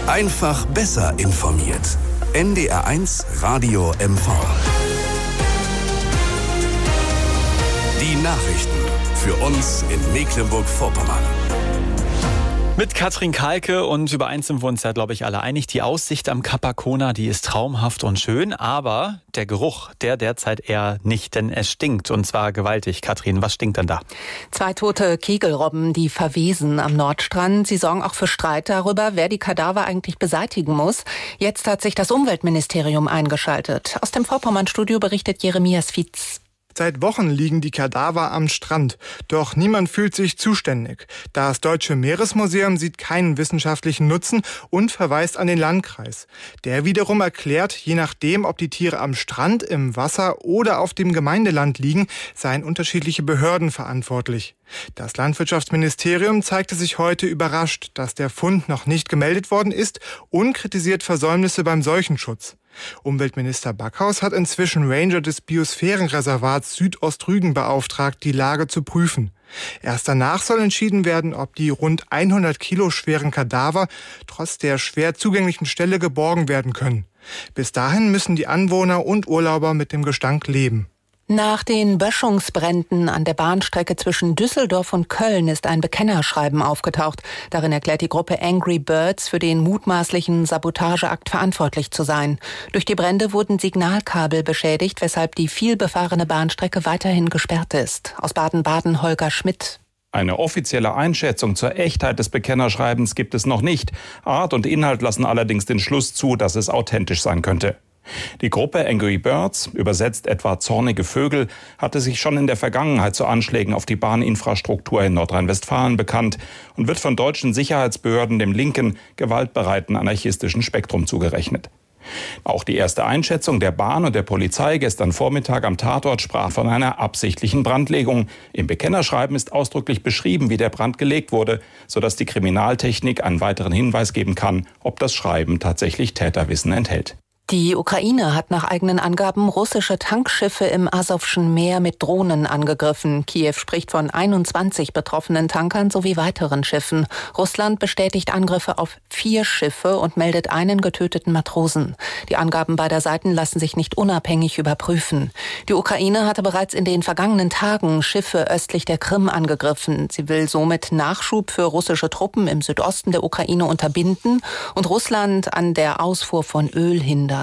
Einfach besser informiert. NDR1 Radio MV. Die Nachrichten für uns in Mecklenburg-Vorpommern. Mit Katrin Kalke, und über eins sind wir uns ja, glaube ich, alle einig. Die Aussicht am Capacona, die ist traumhaft und schön, aber der Geruch, der derzeit eher nicht, denn es stinkt, und zwar gewaltig. Katrin, was stinkt denn da? 2 tote Kegelrobben, die verwesen am Nordstrand. Sie sorgen auch für Streit darüber, wer die Kadaver eigentlich beseitigen muss. Jetzt hat sich das Umweltministerium eingeschaltet. Aus dem Vorpommern-Studio berichtet Jeremias Fietz. Seit Wochen liegen die Kadaver am Strand. Doch niemand fühlt sich zuständig. Das Deutsche Meeresmuseum sieht keinen wissenschaftlichen Nutzen und verweist an den Landkreis. Der wiederum erklärt, je nachdem, ob die Tiere am Strand, im Wasser oder auf dem Gemeindeland liegen, seien unterschiedliche Behörden verantwortlich. Das Landwirtschaftsministerium zeigte sich heute überrascht, dass der Fund noch nicht gemeldet worden ist, und kritisiert Versäumnisse beim Seuchenschutz. Umweltminister Backhaus hat inzwischen Ranger des Biosphärenreservats Südostrügen beauftragt, die Lage zu prüfen. Erst danach soll entschieden werden, ob die rund 100 Kilo schweren Kadaver trotz der schwer zugänglichen Stelle geborgen werden können. Bis dahin müssen die Anwohner und Urlauber mit dem Gestank leben. Nach den Böschungsbränden an der Bahnstrecke zwischen Düsseldorf und Köln ist ein Bekennerschreiben aufgetaucht. Darin erklärt die Gruppe Angry Birds, für den mutmaßlichen Sabotageakt verantwortlich zu sein. Durch die Brände wurden Signalkabel beschädigt, weshalb die vielbefahrene Bahnstrecke weiterhin gesperrt ist. Aus Baden-Baden Holger Schmidt. Eine offizielle Einschätzung zur Echtheit des Bekennerschreibens gibt es noch nicht. Art und Inhalt lassen allerdings den Schluss zu, dass es authentisch sein könnte. Die Gruppe Angry Birds, übersetzt etwa zornige Vögel, hatte sich schon in der Vergangenheit zu Anschlägen auf die Bahninfrastruktur in Nordrhein-Westfalen bekannt und wird von deutschen Sicherheitsbehörden dem linken, gewaltbereiten anarchistischen Spektrum zugerechnet. Auch die erste Einschätzung der Bahn und der Polizei gestern Vormittag am Tatort sprach von einer absichtlichen Brandlegung. Im Bekennerschreiben ist ausdrücklich beschrieben, wie der Brand gelegt wurde, sodass die Kriminaltechnik einen weiteren Hinweis geben kann, ob das Schreiben tatsächlich Täterwissen enthält. Die Ukraine hat nach eigenen Angaben russische Tankschiffe im Asowschen Meer mit Drohnen angegriffen. Kiew spricht von 21 betroffenen Tankern sowie weiteren Schiffen. Russland bestätigt Angriffe auf 4 Schiffe und meldet einen getöteten Matrosen. Die Angaben beider Seiten lassen sich nicht unabhängig überprüfen. Die Ukraine hatte bereits in den vergangenen Tagen Schiffe östlich der Krim angegriffen. Sie will somit Nachschub für russische Truppen im Südosten der Ukraine unterbinden und Russland an der Ausfuhr von Öl hindern.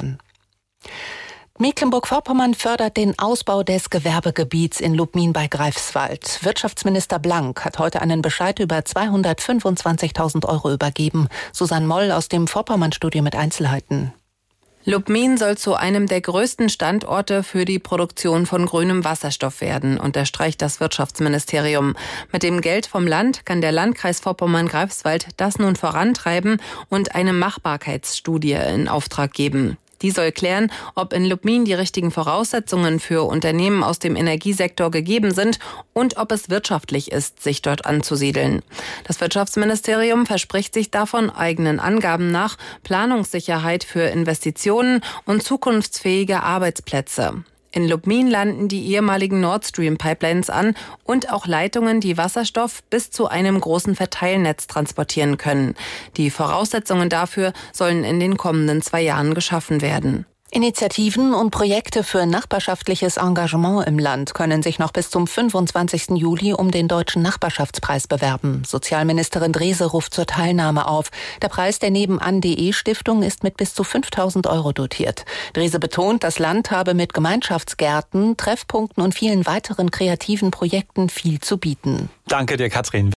Mecklenburg-Vorpommern fördert den Ausbau des Gewerbegebiets in Lubmin bei Greifswald. Wirtschaftsminister Blank hat heute einen Bescheid über 225.000 € übergeben. Susanne Moll aus dem Vorpommern-Studio mit Einzelheiten. Lubmin soll zu einem der größten Standorte für die Produktion von grünem Wasserstoff werden, unterstreicht das Wirtschaftsministerium. Mit dem Geld vom Land kann der Landkreis Vorpommern-Greifswald das nun vorantreiben und eine Machbarkeitsstudie in Auftrag geben. Die soll klären, ob in Lubmin die richtigen Voraussetzungen für Unternehmen aus dem Energiesektor gegeben sind und ob es wirtschaftlich ist, sich dort anzusiedeln. Das Wirtschaftsministerium verspricht sich davon eigenen Angaben nach Planungssicherheit für Investitionen und zukunftsfähige Arbeitsplätze. In Lubmin landen die ehemaligen Nord Stream Pipelines an und auch Leitungen, die Wasserstoff bis zu einem großen Verteilnetz transportieren können. Die Voraussetzungen dafür sollen in den kommenden 2 Jahren geschaffen werden. Initiativen und Projekte für nachbarschaftliches Engagement im Land können sich noch bis zum 25. Juli um den Deutschen Nachbarschaftspreis bewerben. Sozialministerin Drese ruft zur Teilnahme auf. Der Preis der Nebenan.de Stiftung ist mit bis zu 5.000 € dotiert. Drese betont, das Land habe mit Gemeinschaftsgärten, Treffpunkten und vielen weiteren kreativen Projekten viel zu bieten. Danke dir, Katrin.